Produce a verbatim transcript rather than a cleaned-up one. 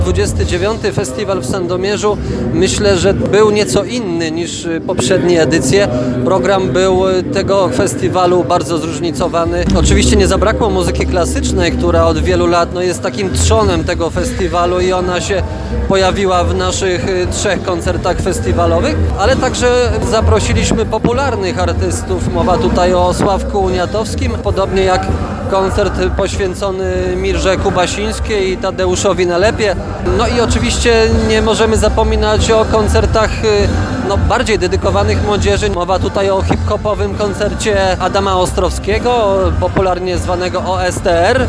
dwudziesty dziewiąty Festiwal w Sandomierzu myślę, że był nieco inny niż poprzednie edycje. Program był tego festiwalu bardzo zróżnicowany. Oczywiście nie zabrakło muzyki klasycznej, która od wielu lat no, jest takim trzonem tego festiwalu i ona się pojawiła w naszych trzech koncertach festiwalowych, ale także zaprosiliśmy popularnych artystów. Mowa tutaj o Sławku Uniatowskim, podobnie jak koncert poświęcony Mirze Kubasińskiej i Tadeuszowi Nalepie. No i oczywiście nie możemy zapominać o koncertach no, bardziej dedykowanych młodzieży. Mowa tutaj o hip-hopowym koncercie Adama Ostrowskiego, popularnie zwanego O S T R.